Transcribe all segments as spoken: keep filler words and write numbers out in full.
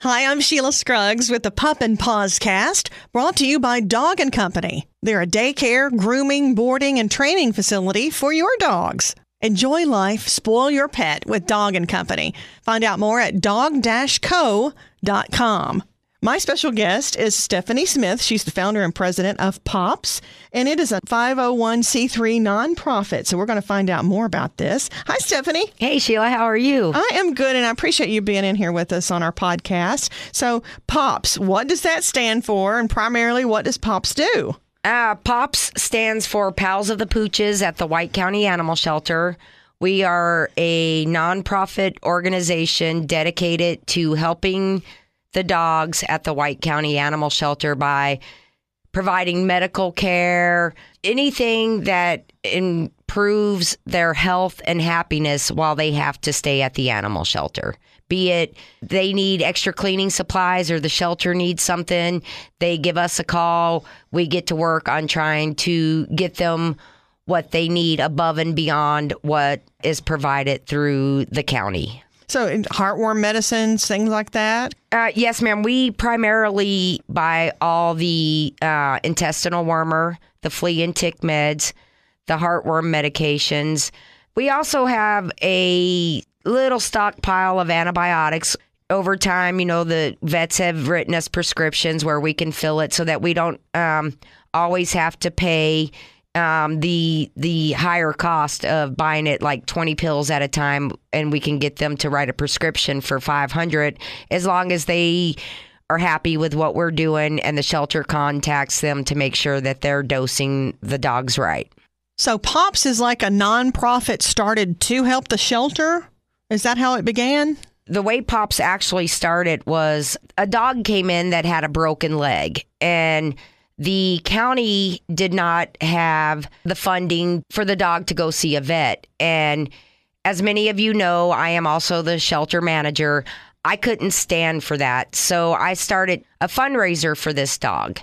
Hi, I'm Sheila Scruggs with the Pup and Paws Cast, brought to you by Dog and Company. They're a daycare, grooming, boarding, and training facility for your dogs. Enjoy life, spoil your pet with Dog and Company. Find out more at dog dash co dot com. My special guest is Stephanie Smith. She's the founder and president of Pops, and it is a five oh one c three nonprofit. So we're going to find out more about this. Hi, Stephanie. Hey, Sheila. How are you? I am good, and I appreciate you being in here with us on our podcast. So Pops, what does that stand for, and primarily what does Pops do? Uh, Pops stands for Pals of the Pooches at the White County Animal Shelter. We are a nonprofit organization dedicated to helping the dogs at the White County Animal Shelter by providing medical care, anything that improves their health and happiness while they have to stay at the animal shelter. Be it they need extra cleaning supplies or the shelter needs something, they give us a call. We get to work on trying to get them what they need above and beyond what is provided through the county. So heartworm medicines, things like that? Uh, yes, ma'am. We primarily buy all the uh, intestinal wormer, the flea and tick meds, the heartworm medications. We also have a little stockpile of antibiotics. Over time, you know, the vets have written us prescriptions where we can fill it so that we don't um, always have to pay Um, the the higher cost of buying it like twenty pills at a time, and we can get them to write a prescription for five hundred as long as they are happy with what we're doing and the shelter contacts them to make sure that they're dosing the dogs right. So Pops is like a nonprofit started to help the shelter? Is that how it began? The way Pops actually started was a dog came in that had a broken leg, and the county did not have the funding for the dog to go see a vet. And as many of you know, I am also the shelter manager. I couldn't stand for that. So I started a fundraiser for this dog.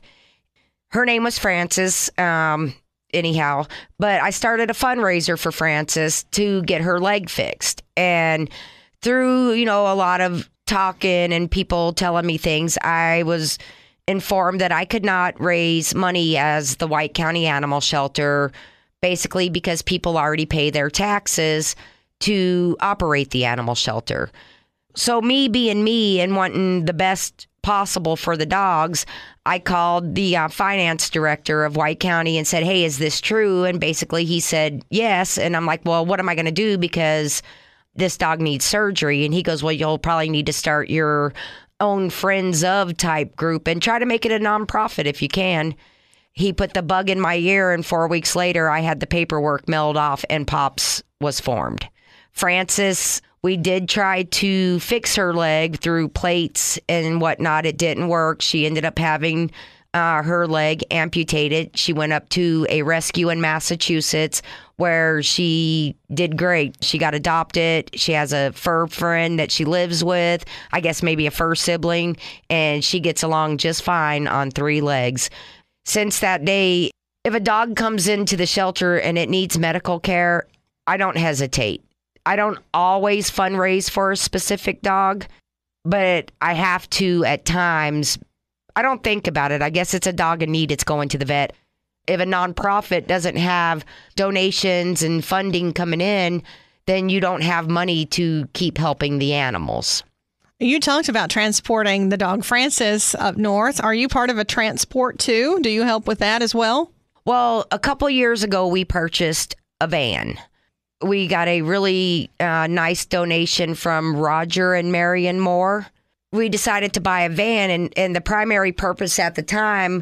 Her name was Frances, um, anyhow. But I started a fundraiser for Frances to get her leg fixed. And through, you know, a lot of talking and people telling me things, I was informed that I could not raise money as the White County Animal Shelter, basically because people already pay their taxes to operate the animal shelter. So me being me and wanting the best possible for the dogs, I called the uh, finance director of White County and said, hey, is this true? And basically he said, yes. And I'm like, well, what am I going to do? Because this dog needs surgery. And he goes, well, you'll probably need to start your own friends of type group and try to make it a nonprofit if you can. He put the bug in my ear, and four weeks later I had the paperwork mailed off and Pops was formed. Frances, we did try to fix her leg through plates and whatnot. It didn't work. She ended up having uh, her leg amputated. She went up to a rescue in Massachusetts where she did great. She got adopted. She has a fur friend that she lives with, I guess maybe a fur sibling, and she gets along just fine on three legs. Since that day, if a dog comes into the shelter and it needs medical care, I don't hesitate. I don't always fundraise for a specific dog, but I have to at times. I don't think about it. I guess it's a dog in need. It's going to the vet. If a nonprofit doesn't have donations and funding coming in, then you don't have money to keep helping the animals. You talked about transporting the dog Frances up north. Are you part of a transport too? Do you help with that as well? Well, a couple years ago, we purchased a van. We got a really uh, nice donation from Roger and Marion Moore. We decided to buy a van, and, and the primary purpose at the time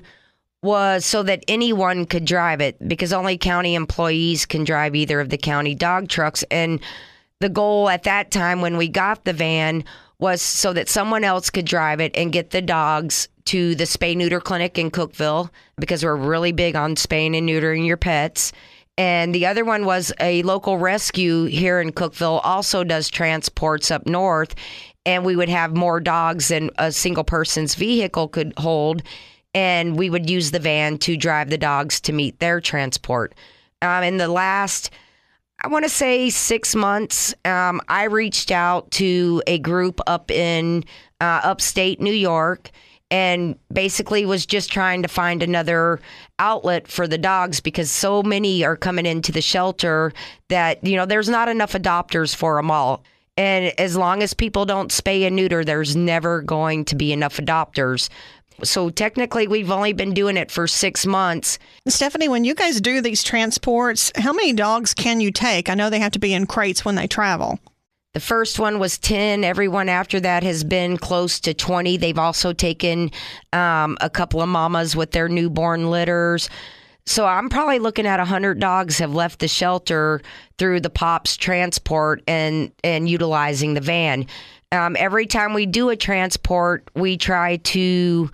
was so that anyone could drive it, because only county employees can drive either of the county dog trucks. And the goal at that time when we got the van was so that someone else could drive it and get the dogs to the spay-neuter clinic in Cookeville, because we're really big on spaying and neutering your pets. And the other one was a local rescue here in Cookeville also does transports up north, and we would have more dogs than a single person's vehicle could hold, and we would use the van to drive the dogs to meet their transport. Um, in the last, I want to say six months. Um, I reached out to a group up in uh, upstate New York and basically was just trying to find another outlet for the dogs because so many are coming into the shelter that, you know, there's not enough adopters for them all. And as long as people don't spay and neuter, there's never going to be enough adopters. So technically, we've only been doing it for six months. Stephanie, when you guys do these transports, how many dogs can you take? I know they have to be in crates when they travel. The first one was ten. Everyone after that has been close to twenty. They've also taken um, a couple of mamas with their newborn litters. So I'm probably looking at one hundred dogs have left the shelter through the POPS transport and, and utilizing the van. Um, every time we do a transport, we try to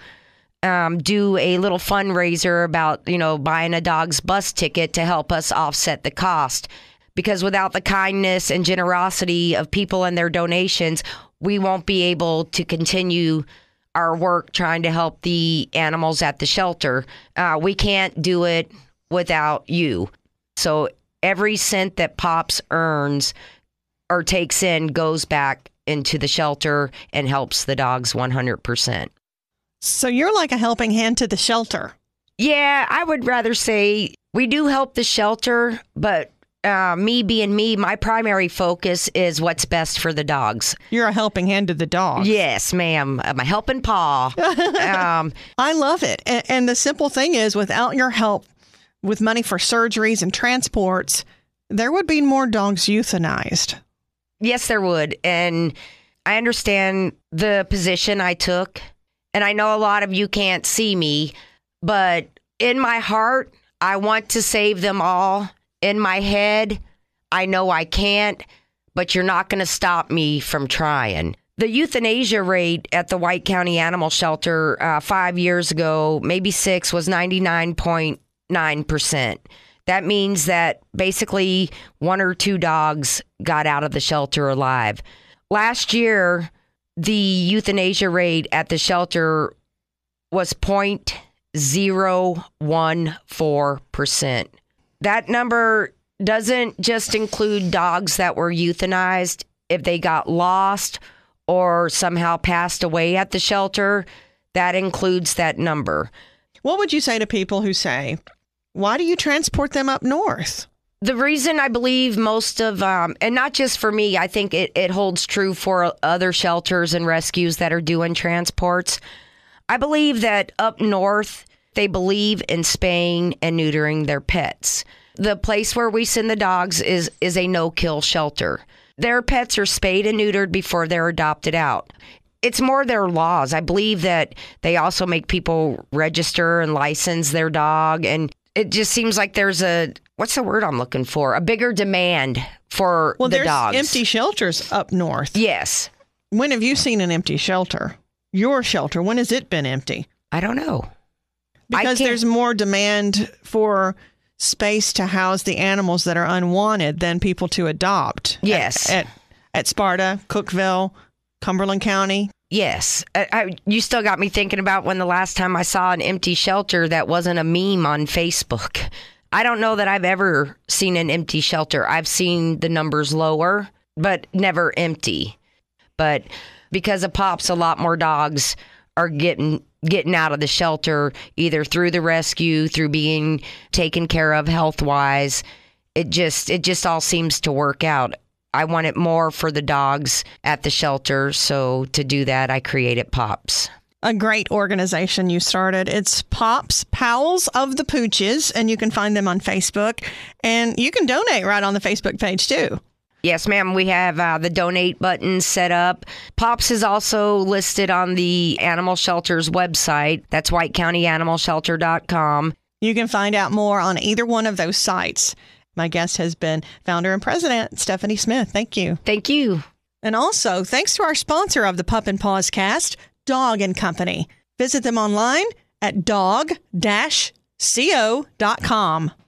um, do a little fundraiser about, you know, buying a dog's bus ticket to help us offset the cost. Because without the kindness and generosity of people and their donations, we won't be able to continue our work trying to help the animals at the shelter. Uh, we can't do it without you. So every cent that POPS earns or takes in goes back into the shelter and helps the dogs one hundred percent. So you're like a helping hand to the shelter. Yeah, I would rather say we do help the shelter, but uh, me being me, my primary focus is what's best for the dogs. You're a helping hand to the dogs. Yes, ma'am. I'm a helping paw. um, I love it. And, and the simple thing is, without your help with money for surgeries and transports, there would be more dogs euthanized. Yes, there would. And I understand the position I took. And I know a lot of you can't see me, but in my heart, I want to save them all. In my head, I know I can't, but you're not going to stop me from trying. The euthanasia rate at the White County Animal Shelter uh, five years ago, maybe six, was ninety-nine point nine percent. That means that basically one or two dogs got out of the shelter alive. Last year, the euthanasia rate at the shelter was zero point zero one four percent. That number doesn't just include dogs that were euthanized. If they got lost or somehow passed away at the shelter, that includes that number. What would you say to people who say, why do you transport them up north? The reason I believe most of, um, and not just for me, I think it, it holds true for other shelters and rescues that are doing transports. I believe that up north, they believe in spaying and neutering their pets. The place where we send the dogs is, is a no-kill shelter. Their pets are spayed and neutered before they're adopted out. It's more their laws. I believe that they also make people register and license their dog. And it just seems like there's a, what's the word I'm looking for? A bigger demand for well, the dogs. Well, there's empty shelters up north. Yes. When have you seen an empty shelter? Your shelter, when has it been empty? I don't know. Because there's more demand for space to house the animals that are unwanted than people to adopt. Yes. At, at, at Sparta, Cookeville, Cumberland County. Yes. I, I, you still got me thinking about when the last time I saw an empty shelter that wasn't a meme on Facebook. I don't know that I've ever seen an empty shelter. I've seen the numbers lower, but never empty. But because of POPS, a lot more dogs are getting getting out of the shelter, either through the rescue, through being taken care of health-wise. It just it just all seems to work out. I want it more for the dogs at the shelter, so to do that, I created POPS. A great organization you started. It's POPS, Pals of the Pooches, and you can find them on Facebook. And you can donate right on the Facebook page, too. Yes, ma'am. We have uh, the donate button set up. POPS is also listed on the animal shelter's website. That's white county animal shelter dot com. You can find out more on either one of those sites. My guest has been founder and president, Stephanie Smith. Thank you. Thank you. And also, thanks to our sponsor of the Pup and Paws Cast, Dog and Company. Visit them online at dog dash co dot com.